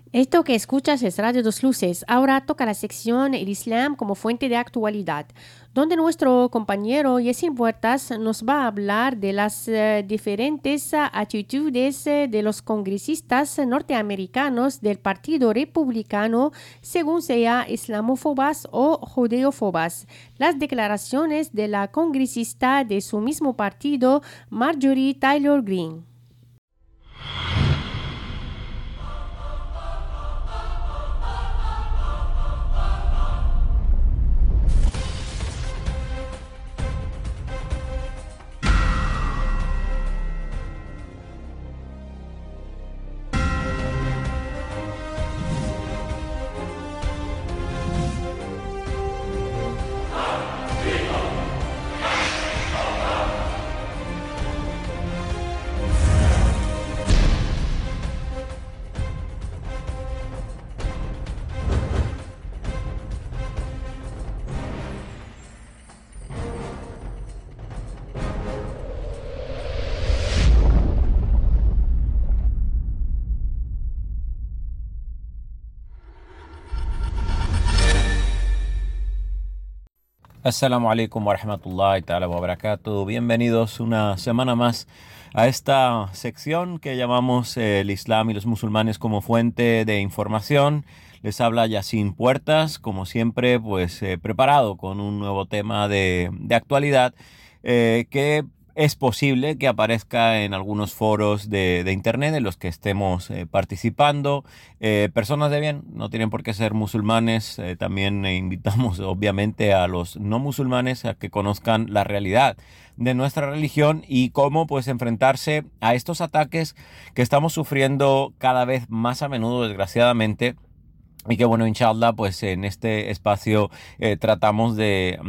Esto que escuchas es Radio Dos Luces. Ahora toca la sección El Islam como fuente de actualidad, donde nuestro compañero Yesin Puertas nos va a hablar de las diferentes actitudes de los congresistas norteamericanos del Partido Republicano, según sea islamófobas o judeófobas. Las declaraciones de la congresista de su mismo partido, Marjorie Taylor Greene. Assalamu alaikum wa rahmatullahi ta'ala wa barakatuh. Bienvenidos una semana más a esta sección que llamamos el Islam y los musulmanes como fuente de información. Les habla Yesin Puertas, como siempre, pues preparado con un nuevo tema de actualidad que es posible que aparezca en algunos foros de internet en los que estemos participando. Personas de bien, no tienen por qué ser musulmanes. También invitamos obviamente a los no musulmanes a que conozcan la realidad de nuestra religión y cómo pues enfrentarse a estos ataques que estamos sufriendo cada vez más a menudo, desgraciadamente. Y que bueno, inshallah, pues en este espacio tratamos de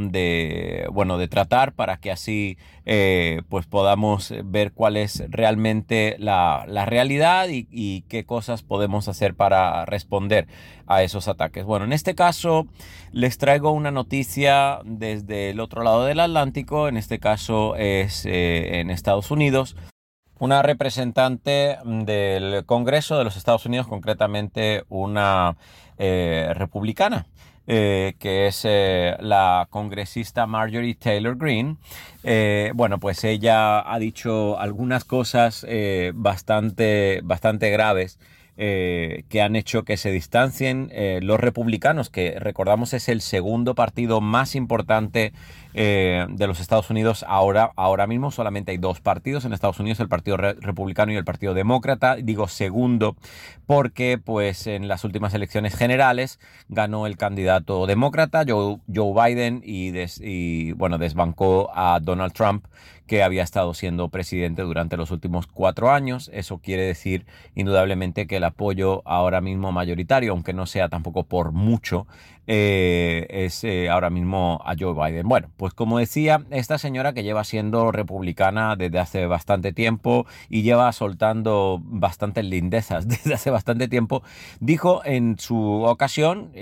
tratar para que así pues podamos ver cuál es realmente la realidad y qué cosas podemos hacer para responder a esos ataques. Bueno, en este caso les traigo una noticia desde el otro lado del Atlántico. En este caso es en Estados Unidos. Una representante del Congreso de los Estados Unidos, concretamente una republicana, que es la congresista Marjorie Taylor Greene. Pues ella ha dicho algunas cosas bastante graves que han hecho que se distancien los republicanos, que recordamos es el segundo partido más importante de los Estados Unidos. Ahora mismo solamente hay dos partidos en Estados Unidos, el Partido Republicano y el Partido Demócrata. Digo segundo porque pues en las últimas elecciones generales ganó el candidato demócrata Joe Biden y desbancó a Donald Trump, que había estado siendo presidente durante los últimos 4 años. Eso quiere decir indudablemente que el apoyo ahora mismo mayoritario, aunque no sea tampoco por mucho, es ahora mismo a Joe Biden. Bueno, pues como decía, esta señora que lleva siendo republicana desde hace bastante tiempo y lleva soltando bastantes lindezas desde hace bastante tiempo, dijo en su ocasión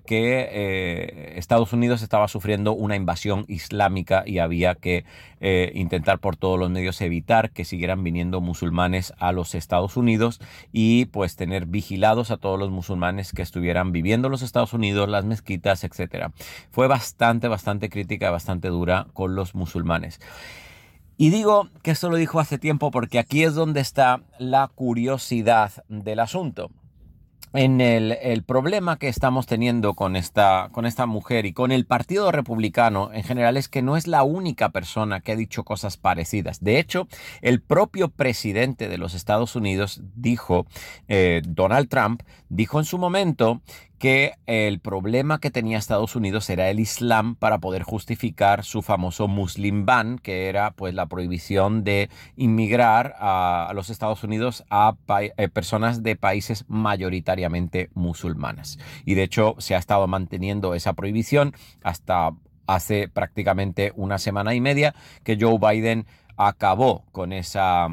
que Estados Unidos estaba sufriendo una invasión islámica y había que intentar por todos los medios evitar que siguieran viniendo musulmanes a los Estados Unidos y pues tener vigilados a todos los musulmanes que estuvieran viviendo en los Estados Unidos, las mezquitas, etcétera. Fue bastante crítica, bastante dura con los musulmanes. Y digo que esto lo dijo hace tiempo porque aquí es donde está la curiosidad del asunto. En el problema que estamos teniendo con esta mujer y con el Partido Republicano en general es que no es la única persona que ha dicho cosas parecidas. De hecho, el propio presidente de los Estados Unidos dijo, Donald Trump, dijo en su momento que el problema que tenía Estados Unidos era el Islam para poder justificar su famoso Muslim Ban, que era pues la prohibición de inmigrar a los Estados Unidos a personas de países mayoritariamente musulmanas. Y de hecho se ha estado manteniendo esa prohibición hasta hace prácticamente una semana y media que Joe Biden acabó con esa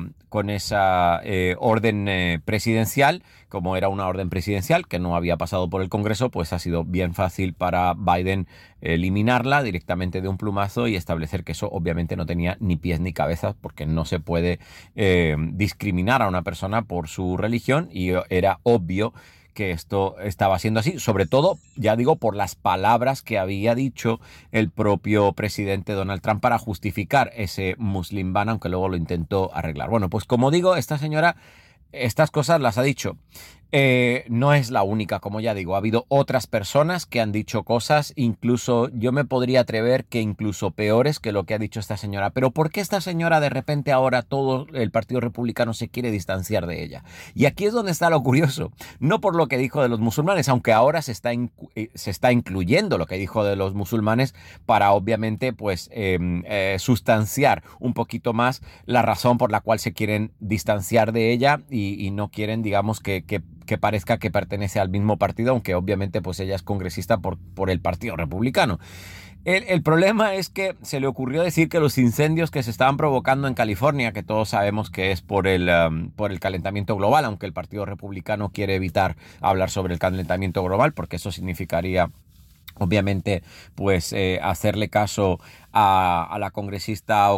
orden presidencial. Como era una orden presidencial que no había pasado por el Congreso, pues ha sido bien fácil para Biden eliminarla directamente de un plumazo y establecer que eso obviamente no tenía ni pies ni cabezas, porque no se puede discriminar a una persona por su religión, y era obvio que esto estaba siendo así, sobre todo, ya digo, por las palabras que había dicho el propio presidente Donald Trump para justificar ese Muslim ban, aunque luego lo intentó arreglar. Bueno, pues como digo, esta señora estas cosas las ha dicho. No es la única, como ya digo, ha habido otras personas que han dicho cosas, incluso yo me podría atrever que incluso peores que lo que ha dicho esta señora. Pero ¿por qué esta señora de repente ahora todo el Partido Republicano se quiere distanciar de ella? Y aquí es donde está lo curioso, no por lo que dijo de los musulmanes, aunque ahora se está incluyendo lo que dijo de los musulmanes para obviamente pues sustanciar un poquito más la razón por la cual se quieren distanciar de ella y no quieren, digamos, que parezca que pertenece al mismo partido, aunque obviamente pues ella es congresista por el Partido Republicano. El problema es que se le ocurrió decir que los incendios que se estaban provocando en California, que todos sabemos que es por el calentamiento global, aunque el Partido Republicano quiere evitar hablar sobre el calentamiento global, porque eso significaría obviamente pues hacerle caso a la congresista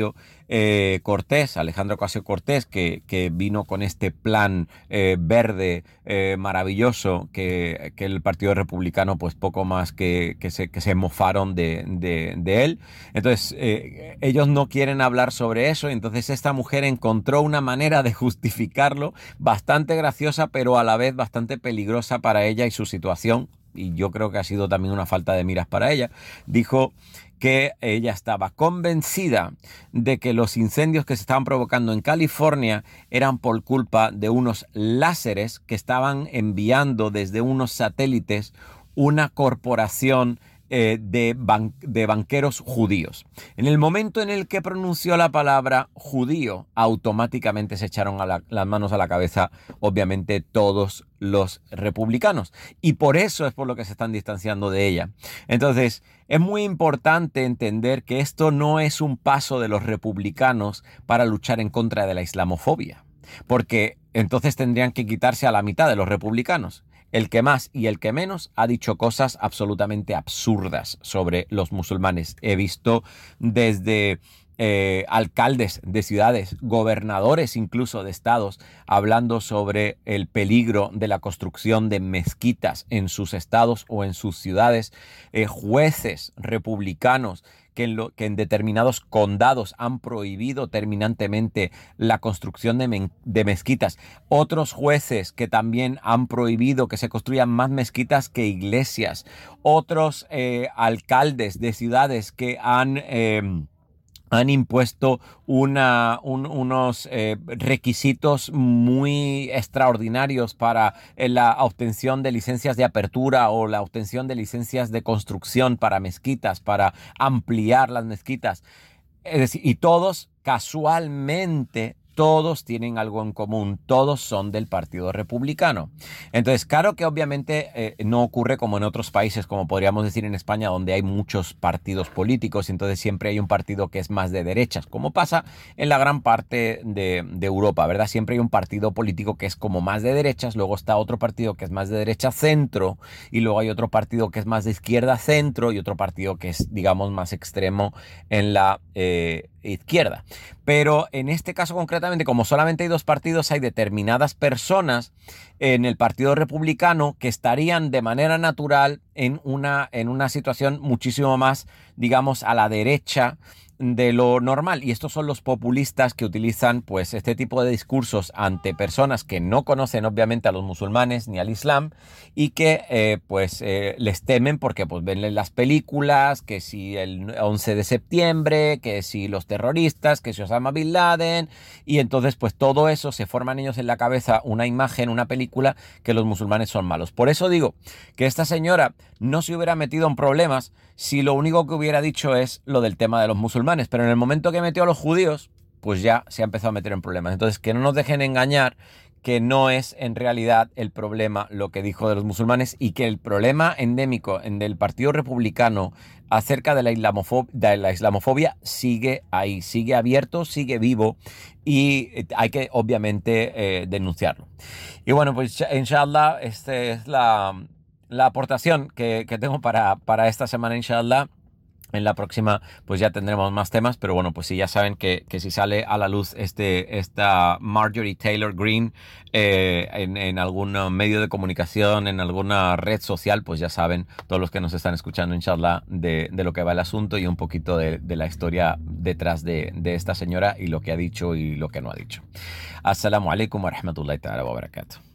Alejandra Ocasio-Cortez, que vino con este plan verde maravilloso que el Partido Republicano pues poco más que se mofaron de él. Entonces ellos no quieren hablar sobre eso, y entonces esta mujer encontró una manera de justificarlo bastante graciosa, pero a la vez bastante peligrosa para ella y su situación. Y yo creo que ha sido también una falta de miras para ella. Dijo que ella estaba convencida de que los incendios que se estaban provocando en California eran por culpa de unos láseres que estaban enviando desde unos satélites una corporación de banqueros judíos. En el momento en el que pronunció la palabra judío, automáticamente se echaron las manos a la cabeza, obviamente, todos los republicanos. Y por eso es por lo que se están distanciando de ella. Entonces, es muy importante entender que esto no es un paso de los republicanos para luchar en contra de la islamofobia, porque entonces tendrían que quitarse a la mitad de los republicanos. El que más y el que menos ha dicho cosas absolutamente absurdas sobre los musulmanes. He visto desde alcaldes de ciudades, gobernadores incluso de estados, hablando sobre el peligro de la construcción de mezquitas en sus estados o en sus ciudades, jueces republicanos que en determinados condados han prohibido terminantemente la construcción de mezquitas. Otros jueces que también han prohibido que se construyan más mezquitas que iglesias. Otros alcaldes de ciudades que han impuesto unos requisitos muy extraordinarios para la obtención de licencias de apertura o la obtención de licencias de construcción para mezquitas, para ampliar las mezquitas. Es decir, y todos casualmente, todos tienen algo en común, todos son del Partido Republicano. Entonces, claro que obviamente no ocurre como en otros países, como podríamos decir en España, donde hay muchos partidos políticos, y entonces siempre hay un partido que es más de derechas, como pasa en la gran parte de Europa, ¿verdad? Siempre hay un partido político que es como más de derechas, luego está otro partido que es más de derecha centro, y luego hay otro partido que es más de izquierda centro, y otro partido que es, digamos, más extremo en la izquierda. Pero en este caso concretamente, como solamente hay dos partidos, hay determinadas personas en el Partido Republicano que estarían de manera natural en una situación muchísimo más, digamos, a la derecha de lo normal, y estos son los populistas que utilizan pues este tipo de discursos ante personas que no conocen obviamente a los musulmanes ni al Islam, y que les temen porque pues ven las películas, que si el 11 de septiembre, que si los terroristas, que si Osama Bin Laden, y entonces pues todo eso se forman ellos en la cabeza una imagen, una película, que los musulmanes son malos. Por eso digo que esta señora no se hubiera metido en problemas si lo único que hubiera dicho es lo del tema de los musulmanes, pero en el momento que metió a los judíos, pues ya se ha empezado a meter en problemas. Entonces, que no nos dejen engañar, que no es en realidad el problema lo que dijo de los musulmanes, y que el problema endémico del Partido Republicano acerca de la islamofobia sigue ahí, sigue abierto, sigue vivo, y hay que obviamente denunciarlo. Y bueno, pues inshallah, esta es la aportación que tengo para esta semana, inshallah. En la próxima pues ya tendremos más temas, pero bueno, pues sí, ya saben que si sale a la luz esta Marjorie Taylor Greene en algún medio de comunicación, en alguna red social, pues ya saben, todos los que nos están escuchando, inshallah, de lo que va el asunto y un poquito de la historia detrás de esta señora y lo que ha dicho y lo que no ha dicho. Assalamu alaikum wa rahmatullahi ta'ala wa barakatuh.